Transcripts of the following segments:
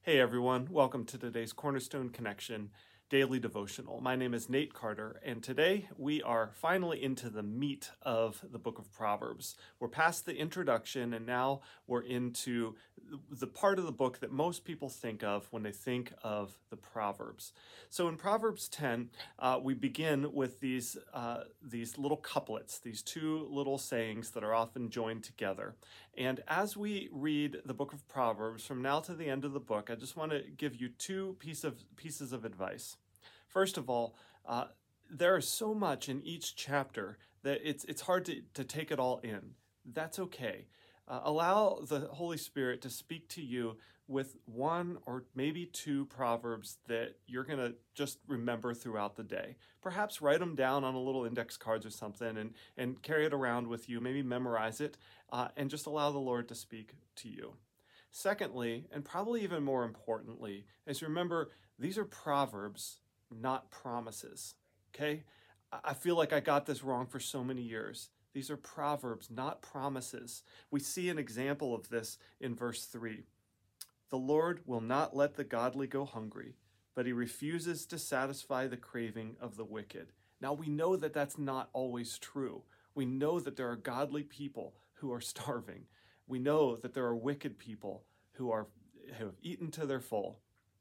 Hey everyone, welcome to today's Cornerstone Connection Daily Devotional. My name is Nate Carter, and today we are finally into the meat of the book of Proverbs. We're past the introduction, and now we're into the part of the book that most people think of when they think of the Proverbs. So in Proverbs 10, we begin with these little couplets, these two little sayings that are often joined together. And as we read the book of Proverbs from now to the end of the book, I just want to give you two pieces of advice. First of all, there is so much in each chapter that it's hard to take it all in. That's okay. Allow the Holy Spirit to speak to you with one or maybe two proverbs that you're going to just remember throughout the day. Perhaps write them down on a little index cards or something and carry it around with you. Maybe memorize it and just allow the Lord to speak to you. Secondly, and probably even more importantly, is remember these are proverbs, not promises. Okay? I feel like I got this wrong for so many years. These are proverbs, not promises. We see an example of this in verse 3. The Lord will not let the godly go hungry, but he refuses to satisfy the craving of the wicked. Now we know that that's not always true. We know that there are godly people who are starving. We know that there are wicked people who have eaten to their full.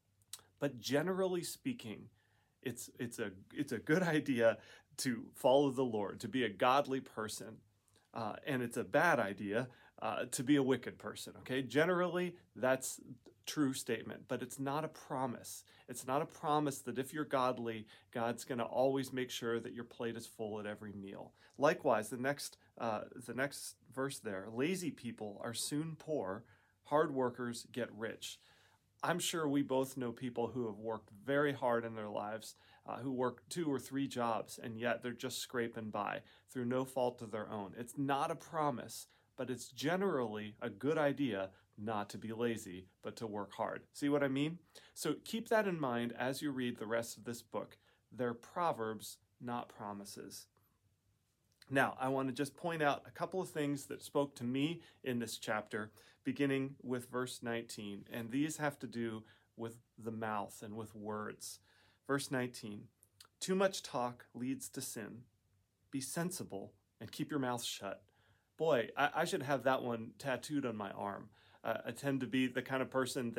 But generally speaking, it's a good idea to follow the Lord, to be a godly person, and it's a bad idea to be a wicked person. Okay, generally that's true statement, but it's not a promise. It's not a promise that if you're godly, God's going to always make sure that your plate is full at every meal. Likewise, the next verse there: lazy people are soon poor, hard workers get rich. I'm sure we both know people who have worked very hard in their lives, who work 2 or 3 jobs, and yet they're just scraping by through no fault of their own. It's not a promise, but it's generally a good idea not to be lazy, but to work hard. See what I mean? So keep that in mind as you read the rest of this book. They're proverbs, not promises. Now, I want to just point out a couple of things that spoke to me in this chapter, beginning with verse 19. And these have to do with the mouth and with words. Verse 19, too much talk leads to sin. Be sensible and keep your mouth shut. Boy, I should have that one tattooed on my arm. I tend to be the kind of person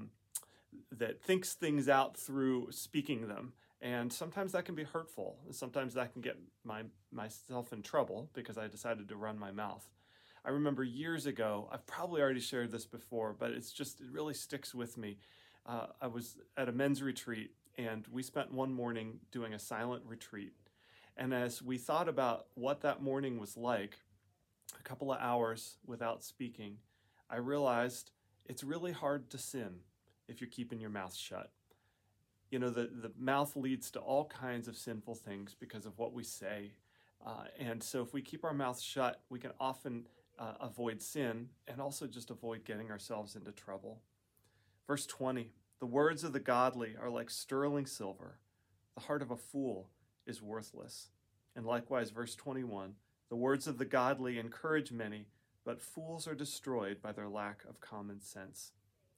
that thinks things out through speaking them. And sometimes that can be hurtful. Sometimes that can get myself in trouble because I decided to run my mouth. I remember years ago, I've probably already shared this before, but it really sticks with me. I was at a men's retreat, and we spent one morning doing a silent retreat. And as we thought about what that morning was like, a couple of hours without speaking, I realized it's really hard to sin if you're keeping your mouth shut. You know, the mouth leads to all kinds of sinful things because of what we say. And so if we keep our mouth shut, we can often avoid sin and also just avoid getting ourselves into trouble. Verse 20, the words of the godly are like sterling silver. The heart of a fool is worthless. And likewise, verse 21, the words of the godly encourage many, but fools are destroyed by their lack of common sense.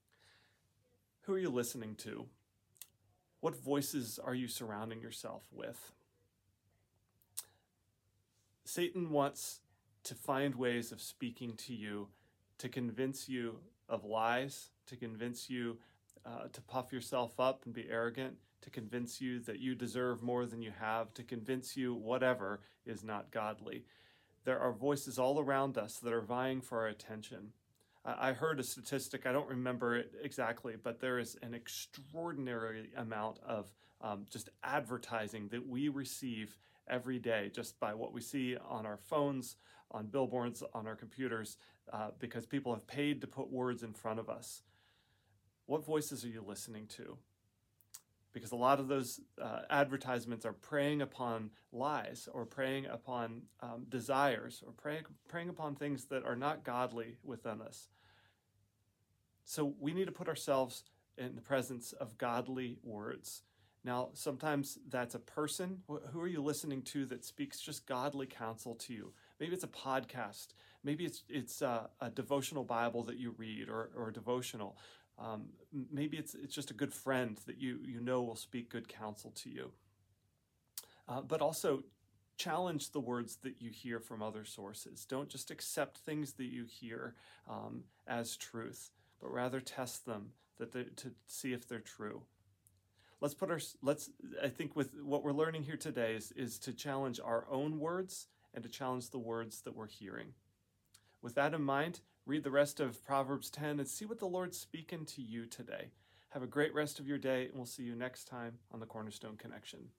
Who are you listening to? What voices are you surrounding yourself with? Satan wants to find ways of speaking to you to convince you of lies, to convince you to puff yourself up and be arrogant, to convince you that you deserve more than you have, to convince you whatever is not godly. There are voices all around us that are vying for our attention. I heard a statistic, I don't remember it exactly, but there is an extraordinary amount of just advertising that we receive every day just by what we see on our phones, on billboards, on our computers, because people have paid to put words in front of us. What voices are you listening to? Because a lot of those advertisements are preying upon lies or preying upon desires or preying upon things that are not godly within us. So we need to put ourselves in the presence of godly words. Now, sometimes that's a person. Who are you listening to that speaks just godly counsel to you? Maybe it's a podcast. Maybe it's a devotional Bible that you read or a devotional. Maybe it's just a good friend that you know will speak good counsel to you. But also challenge the words that you hear from other sources. Don't just accept things that you hear as truth, but rather test them to see if they're true. I think with what we're learning here today is to challenge our own words and to challenge the words that we're hearing. With that in mind, read the rest of Proverbs 10 and see what the Lord's speaking to you today. Have a great rest of your day, and we'll see you next time on the Cornerstone Connection.